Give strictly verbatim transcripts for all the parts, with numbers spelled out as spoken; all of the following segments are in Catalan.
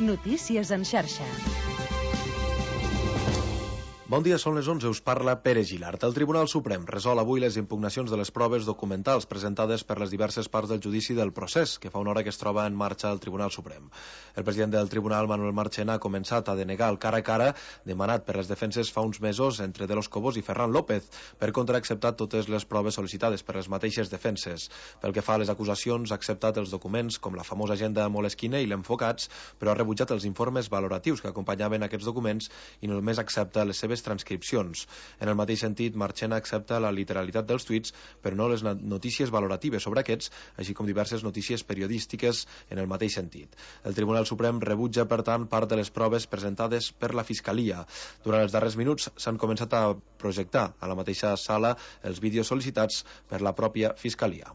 Notícies en xarxa. Bon dia, són les onze, us parla Pere Gilart. El Tribunal Suprem resol avui les impugnacions de les proves documentals presentades per les diverses parts del judici del procés, que fa una hora que es troba en marxa al Tribunal Suprem. El president del Tribunal, Manuel Marchena, ha començat a denegar el cara a cara demanat per les defenses fa uns mesos entre De los Cobos i Ferran López. Per contra, ha acceptat totes les proves sol·licitades per les mateixes defenses. Pel que fa a les acusacions, ha acceptat els documents com la famosa agenda Moleskine i l'Enfocats, però ha rebutjat els informes valoratius que acompanyaven aquests documents i només accepta les seves transcripcions. En el mateix sentit, Marchena accepta la literalitat dels tuits, però no les notícies valoratives sobre aquests, així com diverses notícies periodístiques en el mateix sentit. El Tribunal Suprem rebutja, per tant, part de les proves presentades per la Fiscalia. Durant els darrers minuts s'han començat a projectar a la mateixa sala els vídeos sol·licitats per la pròpia Fiscalia.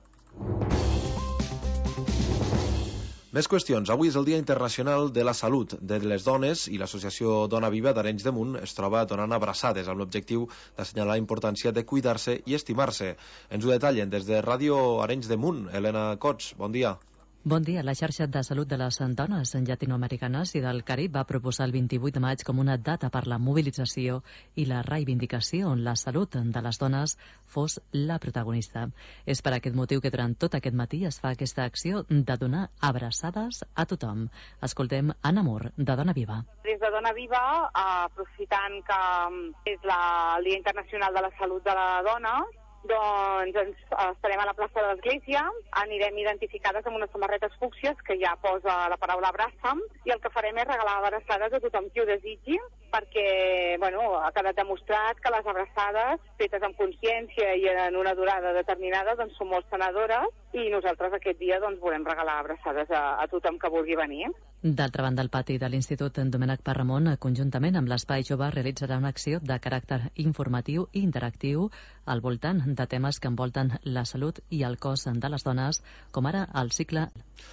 Més qüestions. Avui és el Dia Internacional de la Salut de les Dones i l'Associació Dona Viva d'Arenys de Munt es troba donant abraçades amb l'objectiu d'assenyalar la importància de cuidar-se i estimar-se. Ens ho detallen des de Ràdio Arenys de Munt. Helena Cots, bon dia. Bon dia. La xarxa de salut de les dones llatinoamericanes i del Carib va proposar el vint-i-vuit de maig com una data per la mobilització i la reivindicació on la salut de les dones fos la protagonista. És per aquest motiu que durant tot aquest matí es fa aquesta acció de donar abraçades a tothom. Escoltem Anna Mur, de Dona Viva. Des de Dona Viva, aprofitant que és el Dia Internacional de la Salut de la Dona, doncs ens estarem a la plaça de l'Església, anirem identificades amb unes samarretes fúcsies que ja posa la paraula abraça'm, i el que farem és regalar abraçades a tothom qui ho desitgi, perquè bueno, ha quedat demostrat que les abraçades fetes amb consciència i en una durada determinada doncs són molt sanadores, i nosaltres aquest dia doncs volem regalar abraçades a, a tothom que vulgui venir. D'altra banda, el pati de l'Institut Domènec Parramon, conjuntament amb l'Espai Jove, realitzarà una acció de caràcter informatiu i interactiu al voltant de temes que envolten la salut i el cos de les dones, com ara el cicle...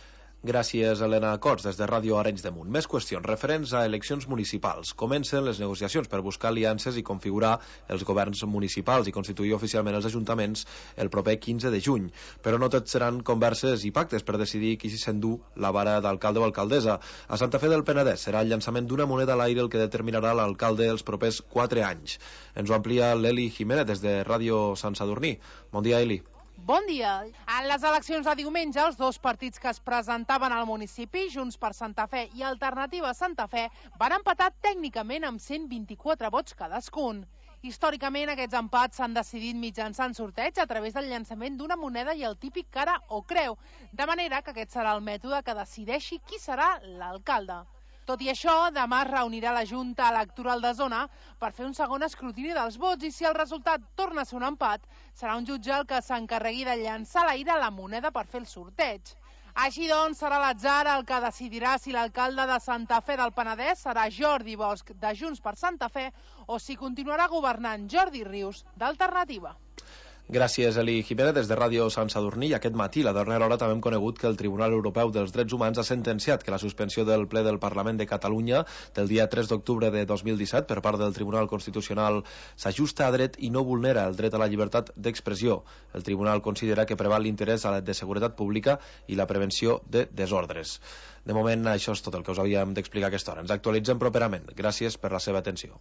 Gràcies, Helena Cots, des de Ràdio Arenys de Munt. Més qüestions referents a eleccions municipals. Comencen les negociacions per buscar aliances i configurar els governs municipals i constituir oficialment els ajuntaments el proper quinze de juny. Però no tot seran converses i pactes per decidir qui s'hi s'endú la vara d'alcalde o alcaldessa. A Santa Fe del Penedès serà el llançament d'una moneda a l'aire el que determinarà l'alcalde els propers quatre anys. Ens ho amplia l'Eli Jiménez des de Ràdio Sant Sadurní. Bon dia, Eli. Bon dia. En les eleccions de diumenge, els dos partits que es presentaven al municipi, Junts per Santa Fe i Alternativa Santa Fe, van empatar tècnicament amb cent vint-i-quatre vots cadascun. Històricament, aquests empats s'han decidit mitjançant sorteig a través del llançament d'una moneda i el típic cara o creu, de manera que aquest serà el mètode que decideixi qui serà l'alcalde. Tot i això, demà es reunirà la Junta Electoral de Zona per fer un segon escrutini dels vots i si el resultat torna a ser un empat, serà un jutge el que s'encarregui de llançar a l'aire la moneda per fer el sorteig. Així doncs, serà l'atzar el que decidirà si l'alcalde de Santa Fe del Penedès serà Jordi Bosch de Junts per Santa Fe o si continuarà governant Jordi Rius d'Alternativa. Gràcies, Eli Jiménez, des de Ràdio Sant Sadurní. Aquest matí, la darrera hora, també hem conegut que el Tribunal Europeu dels Drets Humans ha sentenciat que la suspensió del ple del Parlament de Catalunya del dia tres d'octubre de dos mil disset per part del Tribunal Constitucional s'ajusta a dret i no vulnera el dret a la llibertat d'expressió. El Tribunal considera que preval l'interès de seguretat pública i la prevenció de desordres. De moment, això és tot el que us havíem d'explicar a aquesta hora. Ens actualitzem properament. Gràcies per la seva atenció.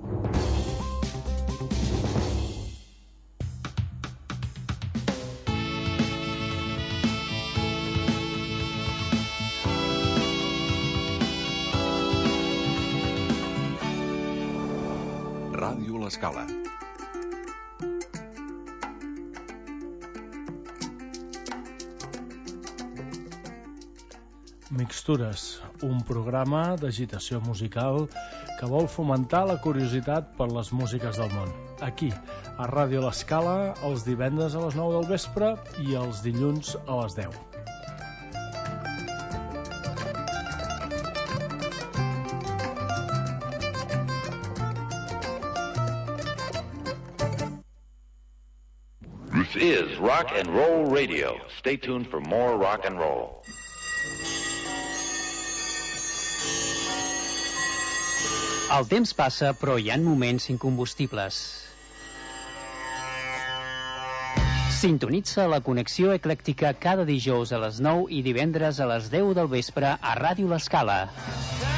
Ràdio L'Escala. Mixtures, un programa d'agitació musical que vol fomentar la curiositat per les músiques del món. Aquí, a Ràdio L'Escala, els divendres a les nou del vespre i els dilluns a les deu. This is Rock and Roll Radio. Stay tuned for more rock and roll. El temps passa, però hi ha moments incombustibles. Sintonitza la connexió eclèctica cada dijous a les nou i divendres a les deu del vespre a Ràdio L'Escala.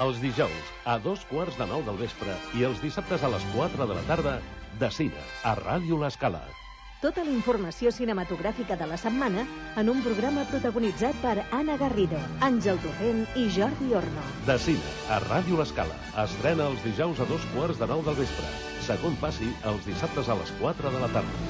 Els dijous a dos quarts de nou del vespre i els dissabtes a les quatre de la tarda de Cine, a Ràdio L'Escala. Tota la informació cinematogràfica de la setmana en un programa protagonitzat per Anna Garrido, Àngel Torrent i Jordi Orno. De Cine, a Ràdio L'Escala. Estrena els dijous a dos quarts de nou del vespre. Segon passi els dissabtes a les quatre de la tarda.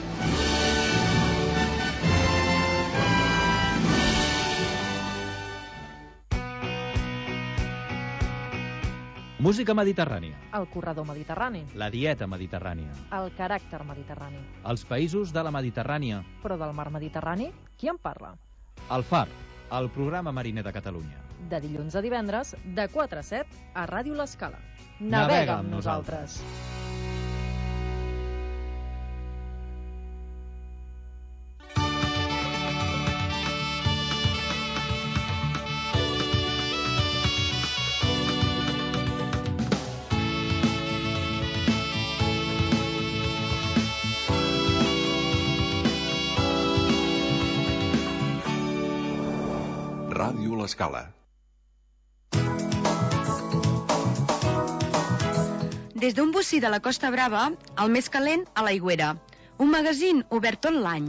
Música mediterrània. El corredor mediterrani. La dieta mediterrània. El caràcter mediterrani. Els països de la Mediterrània. Però del mar Mediterrani, qui en parla? El Far, el programa mariner de Catalunya. De dilluns a divendres, de quatre a set, a Ràdio L'Escala. Navega, Navega amb nosaltres. Ràdio L'Escala. Des d'un bocí de la Costa Brava, el més calent a l'Aigüera. Un magazín obert tot l'any.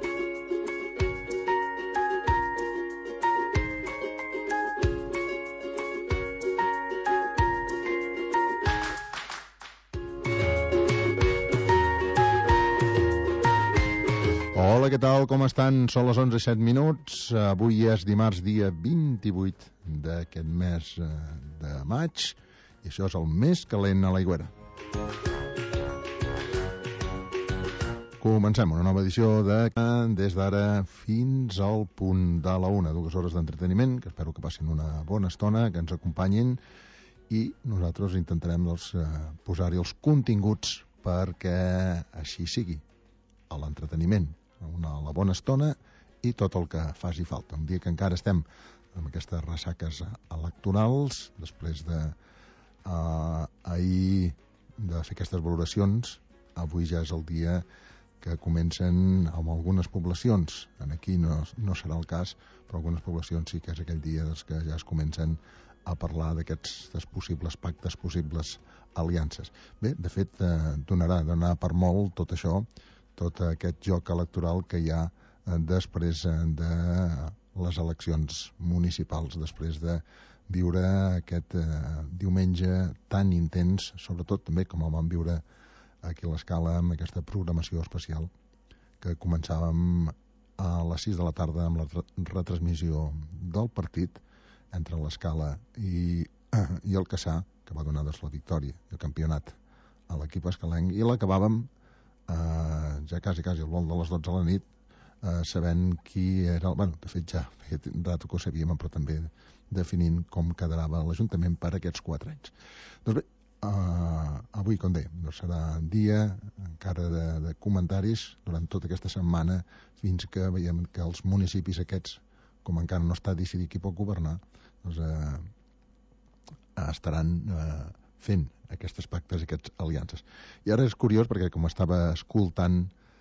Hola, què tal? Com estan? Són les onze i set minuts. Avui és dimarts, dia vint-i-vuit d'aquest mes de maig, i això és el més calent a l'Aigüera. Comencem una nova edició de des d'ara fins al punt de la una, dues hores d'entreteniment, que espero que passin una bona estona, que ens acompanyin, i nosaltres intentarem doncs, posar-hi els continguts perquè així sigui, a l'entreteniment, una la bona estona i tot el que faci falta. Un dia que encara estem amb aquestes ressaques electorals, després de uh, ahir de fer aquestes valoracions, avui ja és el dia que comencen amb algunes poblacions. Aquí no, no serà el cas, però algunes poblacions sí que és aquell dia doncs, que ja es comencen a parlar d'aquests possibles pactes, possibles aliances. Bé, de fet, eh, donarà, donarà per molt tot això, tot aquest joc electoral que hi ha després de les eleccions municipals, després de viure aquest eh, diumenge tan intens, sobretot també com el vam viure aquí a l'Escala amb aquesta programació especial que començàvem a les sis de la tarda amb la retransmissió del partit entre l'Escala i, i el Cassà, que va donar doncs, la victòria i el campionat a l'equip escalenc, i l'acabàvem Uh, ja quasi, quasi al vol de les dotze de la nit, uh, sabent qui era el... Bueno, de fet ja feia un rato que ho sabíem, però també definint com quedarà l'Ajuntament per aquests quatre anys. Doncs bé, uh, avui, com dèiem, doncs serà dia encara de, de comentaris durant tota aquesta setmana, fins que veiem que els municipis aquests, com encara no està decidit qui pot governar, doncs uh, estaran uh, fent aquestes pactes i aquestes aliances. I ara és curiós perquè com estava escoltant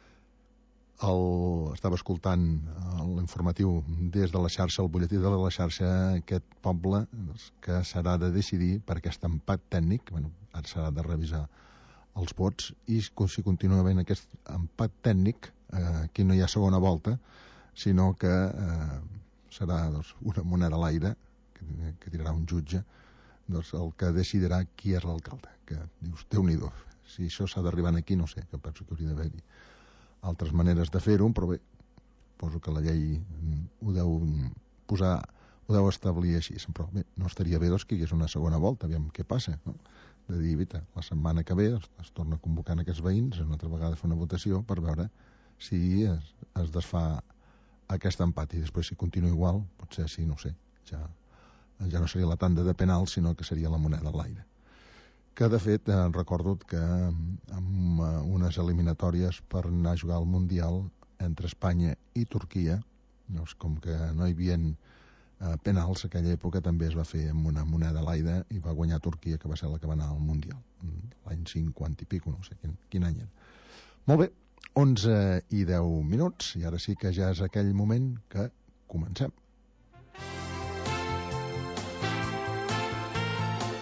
el, estava escoltant l'informatiu des de la xarxa, el butlletí de la xarxa, aquest poble doncs, que serà de decidir per aquest empat tècnic, bueno, ara serà de revisar els vots, i si continua havent aquest empat tècnic, eh, aquí no hi ha segona volta, sinó que eh, serà doncs, una moneda a l'aire que, que tirarà un jutge, doncs el que decidirà qui és l'alcalde, que dius, Déu-n'hi-do, si això s'ha d'arribar aquí, no sé, que penso que hauria d'haver-hi altres maneres de fer-ho, però bé, poso que la llei ho deu posar, ho deu establir així, però bé, no estaria bé doncs, que hi hagués una segona volta, aviam què passa, no? De dir, vita, la setmana que ve es, es torna a convocar en aquests veïns, una altra vegada fer una votació per veure si es, es desfà aquest empat, i després si continua igual, potser sí, no sé, ja... ja no seria la tanda de penal, sinó que seria la moneda a l'aire. Que, de fet, eh, recordo que amb eh, unes eliminatòries per anar a jugar al Mundial entre Espanya i Turquia, doncs, com que no hi havia eh, penals, aquella època també es va fer amb una moneda a l'aire i va guanyar Turquia, que va ser la que va anar al Mundial, l'any cinquanta i pico, no sé quin, quin any era. Molt bé, onze i deu minuts, i ara sí que ja és aquell moment que comencem.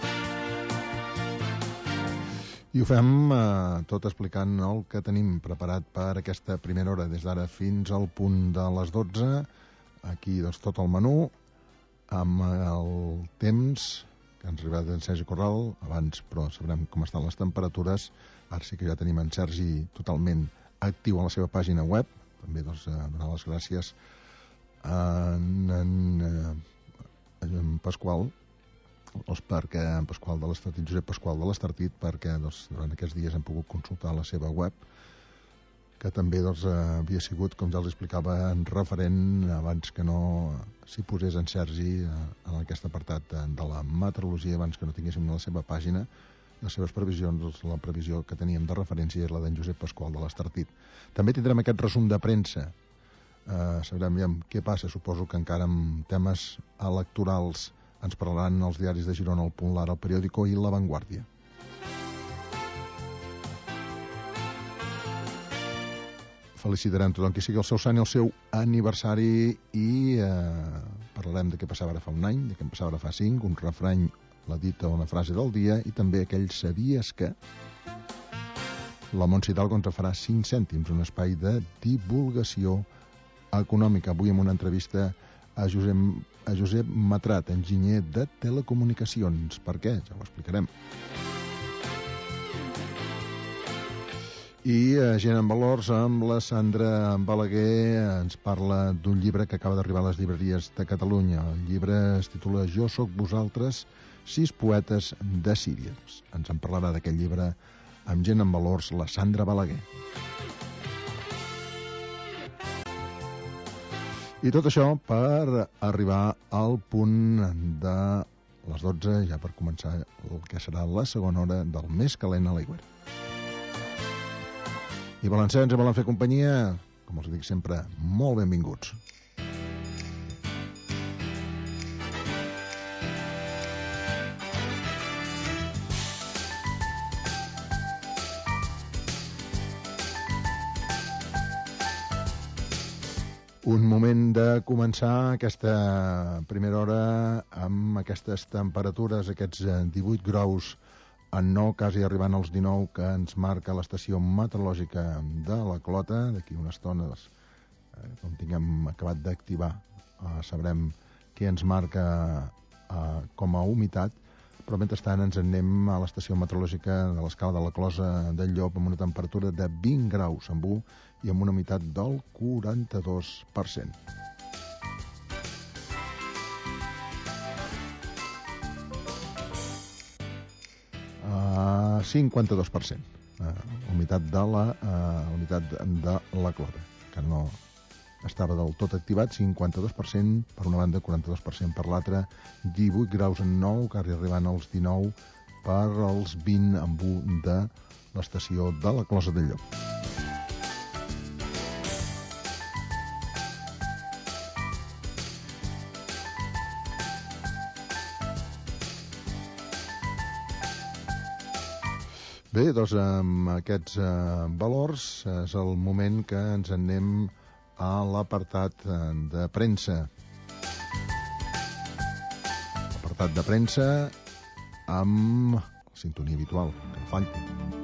I ho fem eh, tot explicant el que tenim preparat per aquesta primera hora, des d'ara fins al punt de les dotze. Aquí, doncs, tot el menú, amb el temps que ens ha arribat d'en Sergi Corral, abans, però sabrem com estan les temperatures. Ara sí que ja tenim en Sergi totalment actiu a la seva pàgina web. També, doncs, donar les gràcies a en, en, en Pasqual, doncs perquè en Pasqual de l'Estartit, Josep Pasqual de l'Estartit, perquè doncs, durant aquests dies hem pogut consultar la seva web, que també doncs, havia sigut, com ja els explicava, en referent abans que no s'hi posés en Sergi en aquest apartat de la meteorologia, abans que no tinguéssim la seva pàgina, les seves previsions, doncs, la previsió que teníem de referència és la d'en Josep Pasqual de l'Estartit. També tindrem aquest resum de premsa. Uh, sabrem ja què passa, suposo que encara amb temes electorals ens parlaran els diaris de Girona, el Punt, l'Ara, el Periódico i La Vanguardia. Felicitarem tothom qui sigui el seu sant i el seu aniversari i eh, parlarem de què passava ara fa un any, de què passava ara fa cinc, un refrany, la dita o una frase del dia, i també aquell sabies que la Montse Hidalgo ens farà cinc cèntims, un espai de divulgació econòmica. Avui amb una entrevista a Josep, a Josep Matrat, enginyer de telecomunicacions. Per què? Ja ho explicarem. I eh, Gent en Valors, amb la Sandra Balaguer, ens parla d'un llibre que acaba d'arribar a les llibreries de Catalunya. El llibre es titula Jo soc vosaltres, sis poetes de Síria. Ens en parlarà d'aquest llibre amb Gent en Valors, la Sandra Balaguer. I tot això per arribar al punt de les dotze, ja per començar el que serà la segona hora del més calent a l'Aigüera. I valencians ens volen fer companyia, com els dic sempre, molt benvinguts. Un moment de començar aquesta primera hora amb aquestes temperatures, aquests divuit graus en nou, quasi arribant als dinou, que ens marca l'estació meteorològica de la Clota. D'aquí una estona, eh, com tinguem acabat d'activar, eh, sabrem què ens marca eh, com a humitat, però mentrestant ens anem a l'estació meteorològica de l'escala de la Closa del Llop amb una temperatura de vint graus amb u i amb una humitat del quaranta-dos per cent. Uh, cinquanta-dos per cent uh, humitat de la uh, humitat de la Clota, que no estava del tot activat. Cinquanta-dos per cent per una banda, quaranta-dos per cent per l'altra, divuit graus en nou, quasi arribant als dinou per als vint amb u de l'estació de la Closa del Llop. Bé, doncs amb aquests eh, valors és el moment que ens anem a l'apartat de premsa. L'apartat de premsa amb la sintonia habitual, que no falti.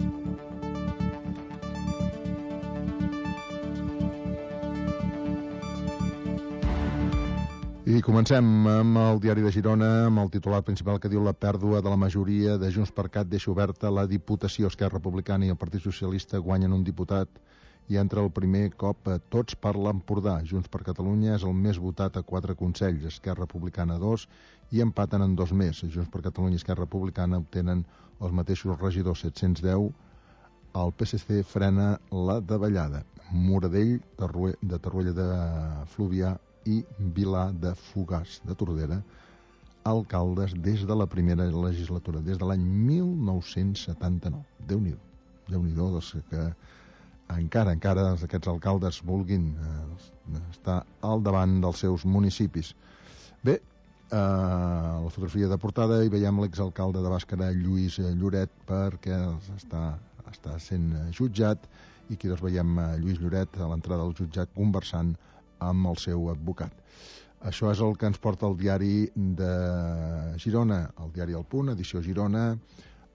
I comencem amb el diari de Girona, amb el titular principal que diu la pèrdua de la majoria de Junts per Cat deixa oberta la Diputació. Esquerra Republicana i el Partit Socialista guanyen un diputat i entra el primer cop a Tots per l'Empordà. Junts per Catalunya és el més votat a quatre consells, Esquerra Republicana dos i empaten en dos més. Junts per Catalunya i Esquerra Republicana obtenen els mateixos regidors, set-cents deu. El P S C frena la davallada. Moradell de Torroella de Fluvià i Vilà de Fogars de Tordera, alcaldes des de la primera legislatura, des de l'any mil nou-cents setanta-nou. Déu-n'hi-do, Déu-n'hi-do, doncs que encara, encara aquests alcaldes vulguin eh, estar al davant dels seus municipis. Bé, eh, la fotografia de portada hi veiem l'exalcalde de Bàscara, Lluís Lloret, perquè està, està sent jutjat, i aquí doncs veiem Lluís Lloret a l'entrada del jutjat conversant amb el seu advocat. Això és el que ens porta el diari de Girona, el diari El Punt, edició Girona,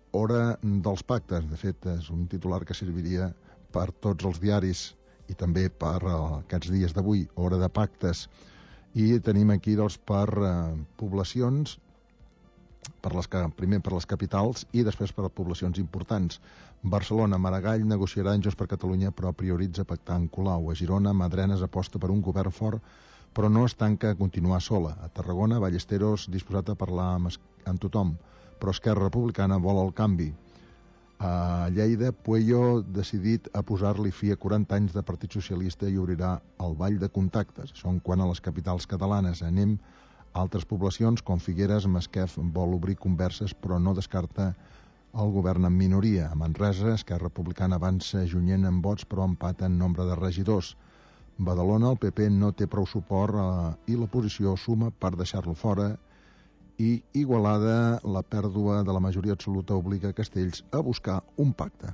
hora dels pactes. De fet, és un titular que serviria per tots els diaris i també per uh, aquests dies d'avui, hora de pactes. I tenim aquí, doncs, per uh, poblacions, per les, primer per les capitals i després per poblacions importants. Barcelona, Maragall negociarà en Junts per Catalunya però prioritza pactar amb Colau. A Girona, Madrenes aposta per un govern fort però no es tanca a continuar sola. A Tarragona, Ballesteros disposat a parlar amb, amb tothom, però Esquerra Republicana vol el canvi. A Lleida, Puello decidit a posar-li fi a quaranta anys de Partit Socialista i obrirà el ball de contactes. Això en quant a les capitals catalanes. Anem a altres poblacions, com Figueres, Masquef vol obrir converses però no descarta el govern en minoria. A Manresa, Esquerra Republicana avança junyent en vots però empata en nombre de regidors. Badalona, el P P no té prou suport eh, i l'oposició suma per deixar-lo fora. I Igualada, la pèrdua de la majoria absoluta obliga Castells a buscar un pacte.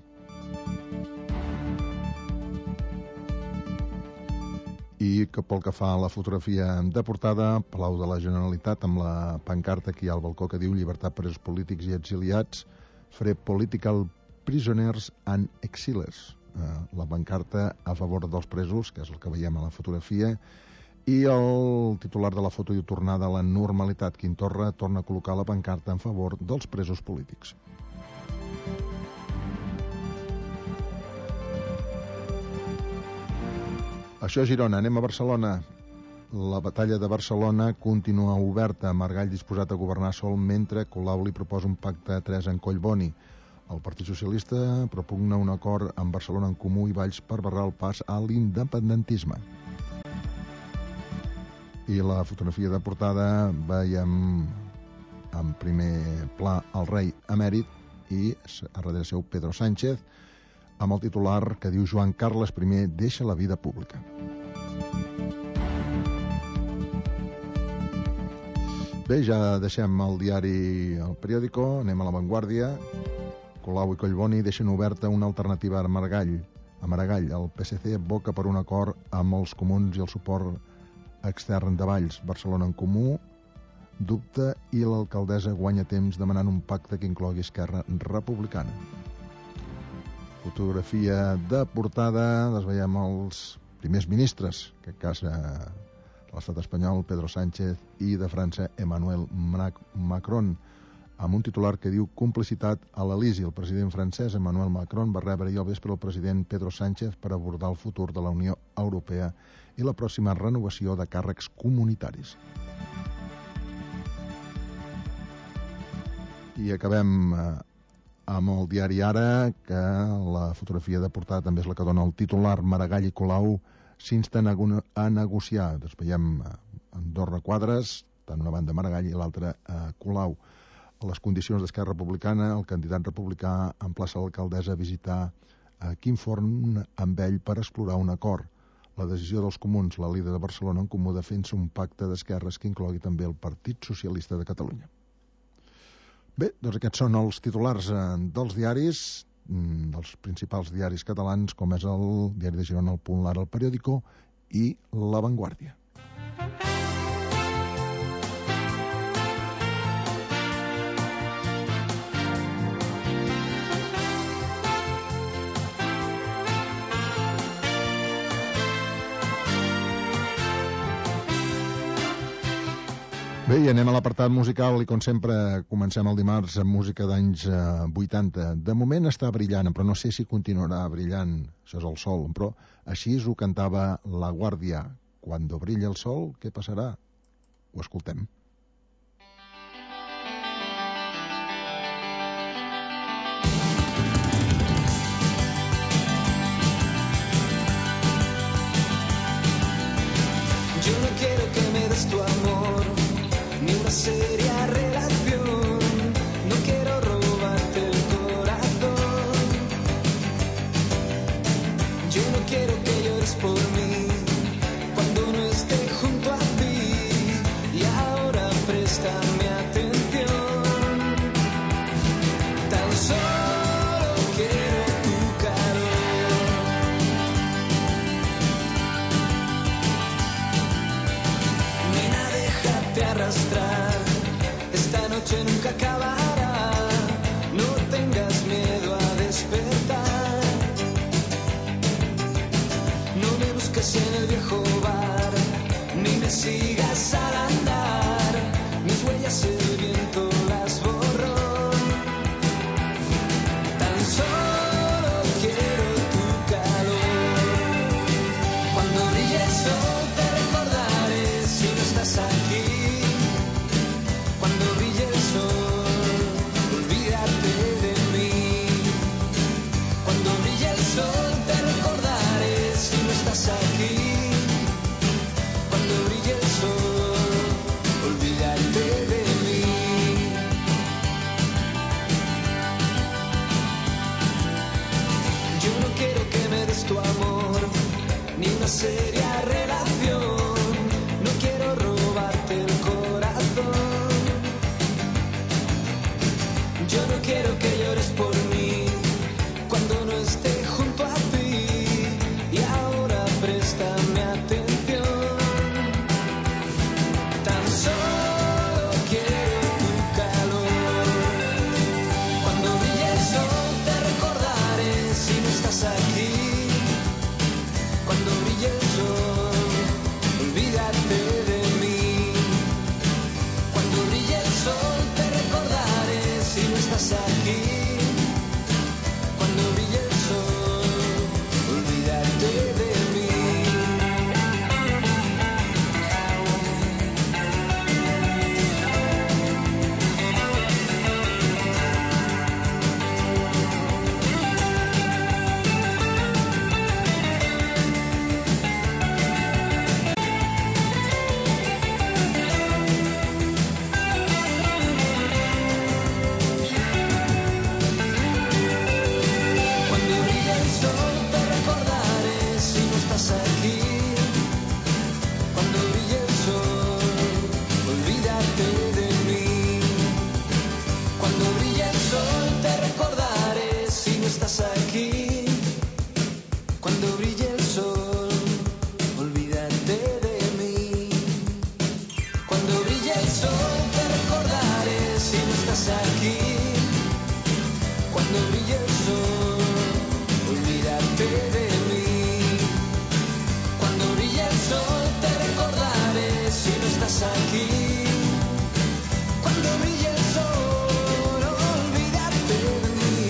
I que pel que fa a la fotografia de portada, Palau de la Generalitat amb la pancarta aquí al balcó que diu llibertat presos polítics i exiliats, Free Political Prisoners and Exilers. Eh, la pancarta a favor dels presos, que és el que veiem a la fotografia, i el titular de la foto diu tornada a la normalitat. Quim Torra torna a col·locar la pancarta en favor dels presos polítics. Això a Girona. Anem a Barcelona. La batalla de Barcelona continua oberta. Maragall disposat a governar sol mentre Colau li proposa un pacte a tres en Collboni. El Partit Socialista propugna un acord amb Barcelona en Comú i Valls per barrar el pas a l'independentisme. I la fotografia de portada veiem en primer pla el rei emèrit i a darrere seu Pedro Sánchez amb el titular que diu Joan Carles I deixa la vida pública. Bé, ja deixem el diari El Periódico, anem a La Vanguardia. Colau i Collboni deixen oberta una alternativa a Maragall. A Maragall, el P S C advoca per un acord amb els comuns i el suport extern de Valls. Barcelona en Comú dubta i l'alcaldessa guanya temps demanant un pacte que inclogui Esquerra Republicana. Fotografia de portada, les veiem els primers ministres, que en cas de l'estat espanyol, Pedro Sánchez, i de França, Emmanuel Macron, amb un titular que diu complicitat a l'Elisi. El president francès, Emmanuel Macron, va rebre ahir al vespre el president Pedro Sánchez per abordar el futur de la Unió Europea i la pròxima renovació de càrrecs comunitaris. I acabem amb el diari Ara, que la fotografia de portada també és la que dona el titular. Maragall i Colau s'insten a negociar. Doncs veiem en dos requadres, tant una banda Maragall i l'altra Colau. A les condicions d'Esquerra Republicana, el candidat republicà emplaça l'alcaldessa a visitar Quim Forn amb ell per explorar un acord. La decisió dels comuns, la líder de Barcelona en Comú defensa un pacte d'esquerres que inclogui també el Partit Socialista de Catalunya. Bé, doncs aquests són els titulars dels diaris, dels principals diaris catalans, com és el Diari de Girona, el Punt, l'Ara, el Periódico i La Vanguardia. Bé, i anem a l'apartat musical i com sempre comencem el dimarts amb música d'anys eh, vuitanta. De moment està brillant, però no sé si continuarà brillant, això és el sol, però així ho cantava La Guàrdia. Cuando brilla el sol, què passarà? Ho escoltem. Yo no quiero que me des tu amor ni una seria relación, no quiero robarte el corazón. Yo no quiero que llores por mí cuando no esté junto a ti. Y ahora sientes en el viejo bar, ni me sigas al andar, mis huellas el viento las borró. Tan solo quiero tu calor. Cuando brille el sol te recordaré si no estás aquí. Cuando brille el sol, olvídate de mí. Cuando brille el sol te recordaré si no estás aquí. Cuando brille el sol, olvídate de mí. Yo no quiero que me des tu amor, ni una seria relación. No quiero robarte el corazón. Yo no quiero que llores por mí cuando no esté junto a ti. Y ahora préstame atención. Tan solo quiero tu calor. Cuando brille el sol te recordaré si no estás aquí. Cuando brille el sol, olvídate de mí. Cuando brille el sol te recordaré si no estás aquí. Cuando brille el sol, olvídate de mí. Cuando brille el sol te recordaré si no estás aquí. Cuando brille el sol, olvídate de mí. Cuando brille el sol te recordaré si no estás aquí. Cuando brille el sol, olvídate de mí. Cuando brille el sol te recordaré si no estás aquí. Cuando brille el sol, olvídate de mí. Cuando brille el sol te recordaré si no estás aquí. Cuando brille el sol, olvídate de mí.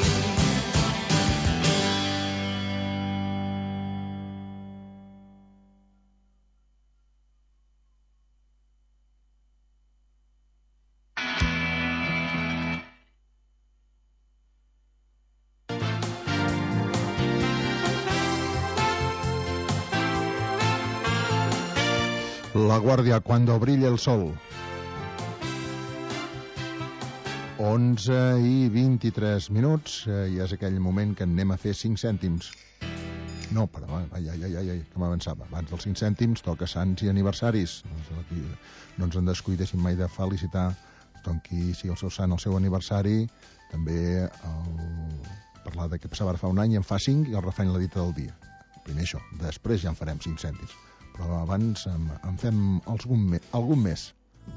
La Guàrdia, cuando brille el sol. onze i vint-i-tres minuts, eh, i és aquell moment que anem a fer cinc cèntims. No, perdó, ai, ai, ai, ai, que m'avançava. Abans dels cinc cèntims toca sants i aniversaris. Aquí no ens en descuidéssim mai de felicitar tothom qui sigui el seu sant, el seu aniversari. També el... parlar de què passava ara fa un any, en fa cinc, i el refrany la dita del dia. Primer això, després ja en farem cinc cèntims. Però abans en, en fem algun, me, algun més.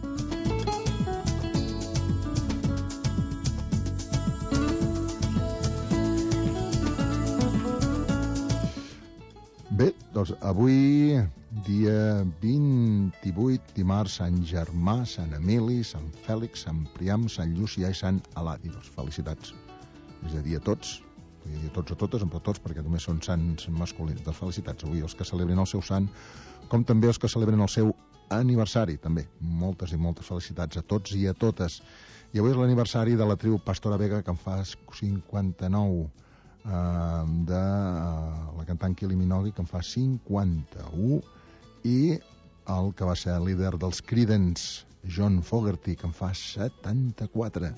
Bé, doncs avui, dia vint-i-vuit, dimarts, Sant Germà, Sant Emili, Sant Fèlix, Sant Priam, Sant Llucià i Sant Eladi. Doncs felicitats. És a dir, a tots, podria dir a tots o totes, però tots, perquè només són sants masculins. Doncs felicitats avui els que celebren el seu sant, com també els que celebren el seu aniversari, també. Moltes i moltes felicitats a tots i a totes. I avui és l'aniversari de la tribu Pastora Vega, que en fa cinquanta-nou, eh, de la cantant Kylie Minogue, que en fa cinquanta-u, i el que va ser el líder dels Creedence, John Fogerty, que en fa setanta-quatre.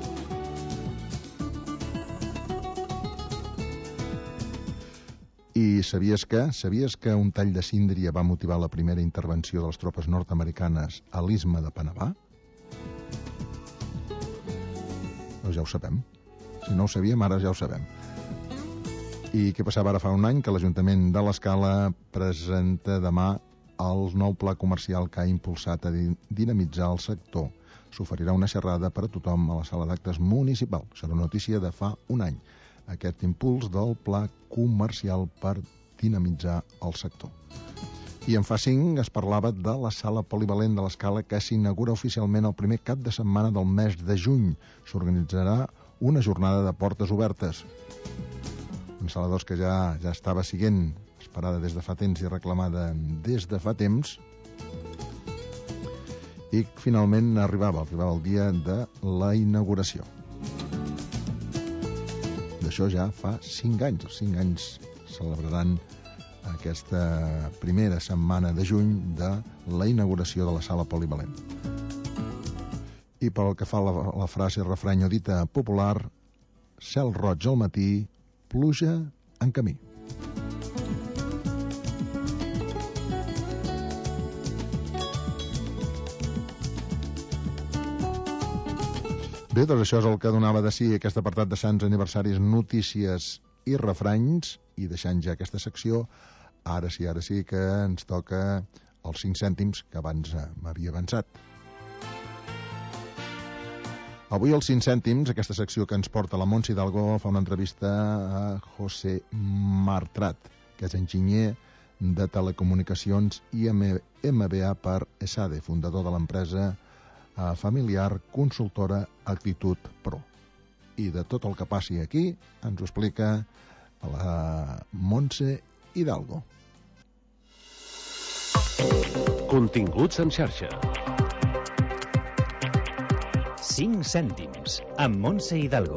I sabies que? Sabies que un tall de síndria va motivar la primera intervenció de les tropes nord-americanes a l'Istme de Panamà? Doncs ja ho sabem. Si no ho sabíem, ara ja ho sabem. I què passava ara fa un any? Que l'Ajuntament de l'Escala presenta demà el nou pla comercial que ha impulsat a dinamitzar el sector. S'oferirà una xerrada per a tothom a la sala d'actes municipal. Serà una notícia de fa un any. Aquest impuls del pla comercial per dinamitzar el sector. I en fa cinc es parlava de la sala polivalent de l'Escala, que s'inaugura oficialment el primer cap de setmana del mes de juny. S'organitzarà una jornada de portes obertes. Una sala dos que ja, ja estava siguent esperada des de fa temps i reclamada des de fa temps, i finalment arribava, arribava el dia de la inauguració. D'això ja fa cinc anys. Els cinc anys celebraran aquesta primera setmana de juny de la inauguració de la sala polivalent. I pel que fa a la, la frase refrany o dita popular, cel roig al matí, pluja en camí. Bé, doncs això és el que donava de si aquest apartat de Sants Aniversaris, notícies i refranys, i deixant ja aquesta secció, ara sí, ara sí que ens toca els cinc cèntims que abans m'havia avançat. Avui els cinc cèntims, aquesta secció que ens porta la Montse Hidalgo, fa una entrevista a José Martrat, que és enginyer de telecomunicacions i M B A per ESADE, fundador de l'empresa familiar consultora Actitud Pro. I de tot el que passi aquí ens ho explica la Montse Hidalgo. Continguts en xarxa. cinc cèntims, amb Montse Hidalgo.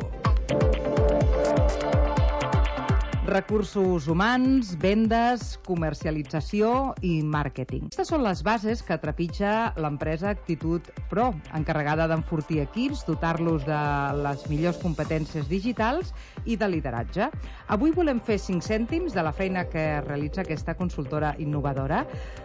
Recursos humans, vendes, comercialització i màrqueting. Aquestes són les bases que trepitja l'empresa Actitud Pro, encarregada d'enfortir equips, dotar-los de les millors competències digitals i de lideratge. Avui volem fer cinc cèntims de la feina que realitza aquesta consultora innovadora.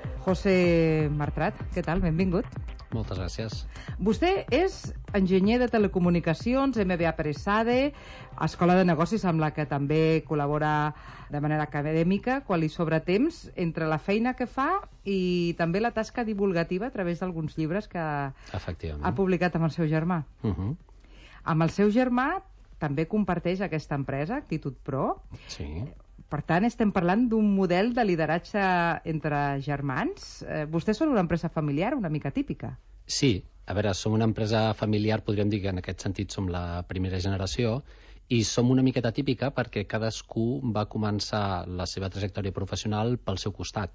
José Martrat, què tal? Benvingut. Moltes gràcies. Vostè és enginyer de telecomunicacions, M B A per ESADE, Escola de Negocis amb la que també col·labora de manera acadèmica quan li sobra temps, entre la feina que fa i també la tasca divulgativa a través d'alguns llibres que ha publicat amb el seu germà. Uh -huh. Amb el seu germà també comparteix aquesta empresa, Actitud Pro. Sí. Per tant, estem parlant d'un model de lideratge entre germans. Eh, vostès són una empresa familiar una mica típica. Sí, a veure, som una empresa familiar, podríem dir que en aquest sentit som la primera generació, i som una miqueta típica perquè cadascú va començar la seva trajectòria professional pel seu costat.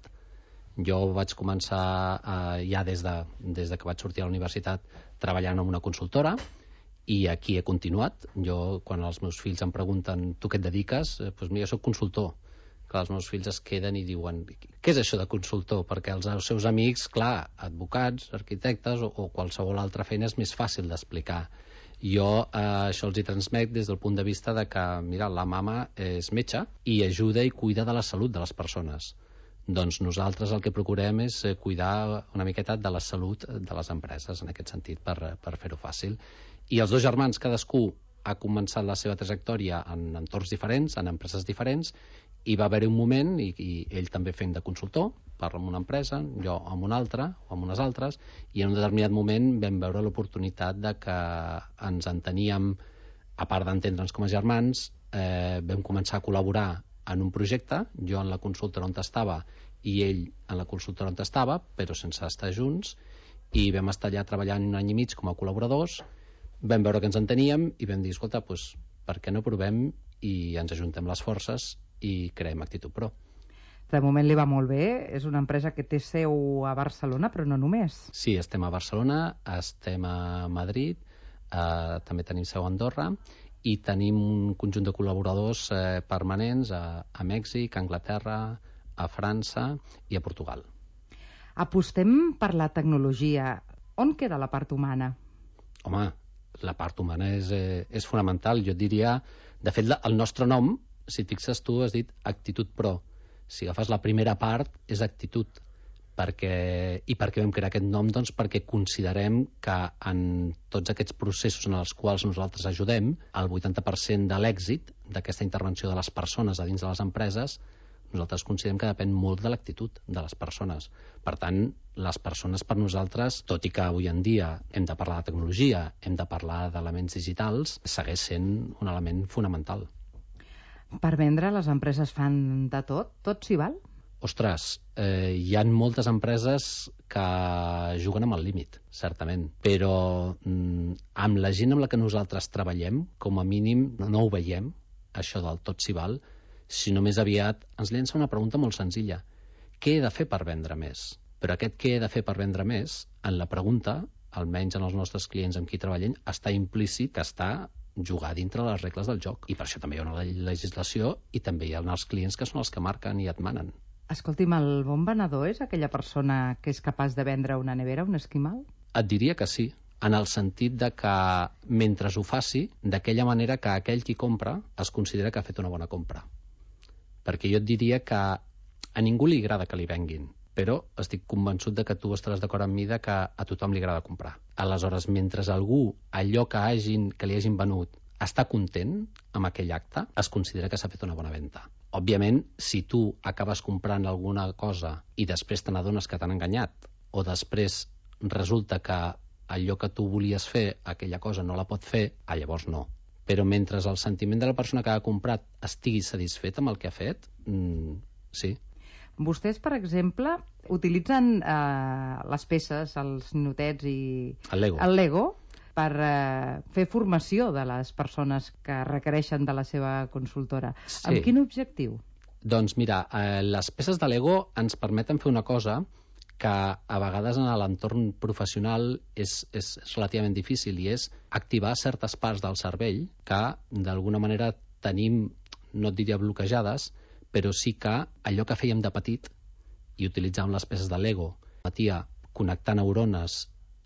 Jo vaig començar eh, ja des de, des de que vaig sortir a la universitat treballant en una consultora, i aquí he continuat. Jo, quan els meus fills em pregunten tu què et dediques, eh, doncs mira, jo soc consultor. Que els meus fills es queden i diuen què és això de consultor? Perquè els, els seus amics, clar, advocats, arquitectes o, o qualsevol altra feina és més fàcil d'explicar. Jo eh, això els hi transmet des del punt de vista de que, mira, la mama és metge i ajuda i cuida de la salut de les persones. Doncs nosaltres el que procurem és cuidar una miqueta de la salut de les empreses, en aquest sentit, per, per fer-ho fàcil. I els dos germans, cadascú ha començat la seva trajectòria en entorns diferents, en empreses diferents, i va haver-hi un moment, i, i ell també fent de consultor, parla amb una empresa, jo amb una altra, o amb unes altres, i en un determinat moment vam veure l'oportunitat de que ens enteníem, a part d'entendre'ns com a germans, eh, vam començar a col·laborar en un projecte, jo en la consultora on estava i ell en la consultora on estava, però sense estar junts, i vam estar allà treballant un any i mig com a col·laboradors. Vam veure que ens enteníem i vam dir, escolta, doncs, per què no provem i ens ajuntem les forces i creem Actitud Pro. De moment li va molt bé, és una empresa que té seu a Barcelona, però no només. Sí, estem a Barcelona, estem a Madrid, eh, també tenim seu a Andorra, i tenim un conjunt de col·laboradors eh, permanents a, a Mèxic, a Anglaterra, a França i a Portugal. Apostem per la tecnologia. On queda la part humana? Home, la part humana és, eh, és fonamental. Jo et diria, de fet, la, el nostre nom, si et fixes tu, has dit Actitud Pro. Si agafes la primera part, és actitud. Perquè, I per què vam crear aquest nom? Doncs perquè considerem que en tots aquests processos en els quals nosaltres ajudem, el vuitanta per cent de l'èxit d'aquesta intervenció de les persones a dins de les empreses, nosaltres considerem que depèn molt de l'actitud de les persones. Per tant, les persones per nosaltres, tot i que avui en dia hem de parlar de tecnologia, hem de parlar d'elements digitals, segueix sent un element fonamental. Per vendre les empreses fan de tot? Tot s'hi val? Ostres, eh, hi ha moltes empreses que juguen amb el límit, certament, però mm, amb la gent amb la que nosaltres treballem, com a mínim no, no ho veiem, això del tot s'hi val, sinó més aviat ens llença una pregunta molt senzilla. Què he de fer per vendre més? Però aquest què he de fer per vendre més, en la pregunta, almenys en els nostres clients amb qui treballem, està implícit que està jugar dintre les regles del joc. I per això també hi ha una legislació i també hi ha els clients que són els que marquen i et manen. Escolti'm, el bon venedor és aquella persona que és capaç de vendre una nevera, un esquimal? Et diria que sí, en el sentit de que mentre ho faci, d'aquella manera que aquell qui compra es considera que ha fet una bona compra. Perquè jo et diria que a ningú li agrada que li venguin, però estic convençut de que tu estaràs d'acord amb mi de que a tothom li agrada comprar. Aleshores, mentre algú, allò que, hagin, que li hagin venut, està content amb aquell acte, es considera que s'ha fet una bona venda. Òbviament, si tu acabes comprant alguna cosa i després te n'adones que t'han enganyat, o després resulta que allò que tu volies fer, aquella cosa no la pot fer, ah, llavors no. Però mentre el sentiment de la persona que ha comprat estigui satisfet amb el que ha fet, mmm, sí. Vostès, per exemple, utilitzen eh, les peces, els ninotets i... El Lego. El Lego per eh, fer formació de les persones que requereixen de la seva consultora. Sí. Amb quin objectiu? Doncs mira, eh, les peces de Lego ens permeten fer una cosa que a vegades en l'entorn professional és, és relativament difícil, i és activar certes parts del cervell que d'alguna manera tenim, no et diria bloquejades, però sí que allò que fèiem de petit i utilitzàvem les peces de Lego permetia connectar neurones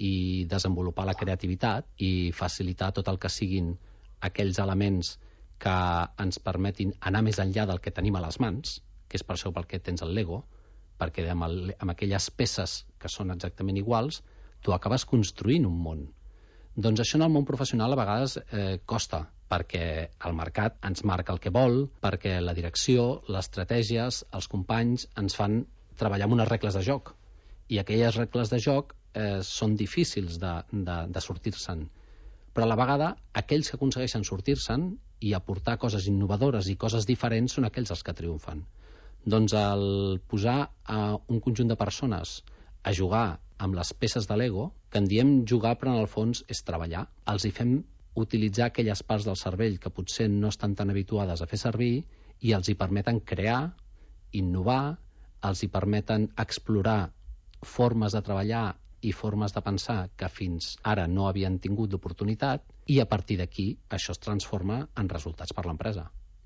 i desenvolupar la creativitat i facilitar tot el que siguin aquells elements que ens permetin anar més enllà del que tenim a les mans, que és per això pel que tens el Lego, perquè amb, el, amb aquelles peces que són exactament iguals, tu acabes construint un món. Doncs això en el món professional a vegades eh, costa, perquè el mercat ens marca el que vol, perquè la direcció, les estratègies, els companys ens fan treballar amb unes regles de joc, i aquelles regles de joc eh, són difícils de, de, de sortir-se'n. Però a la vegada, aquells que aconsegueixen sortir-se'n i aportar coses innovadores i coses diferents són aquells els que triomfen. Doncs el posar a un conjunt de persones a jugar amb les peces de Lego, que en diem jugar però en el fons és treballar, els hi fem utilitzar aquelles parts del cervell que potser no estan tan habituades a fer servir i els hi permeten crear, innovar, els hi permeten explorar formes de treballar i formes de pensar que fins ara no havien tingut d'oportunitat, i a partir d'aquí això es transforma en resultats per l'empresa.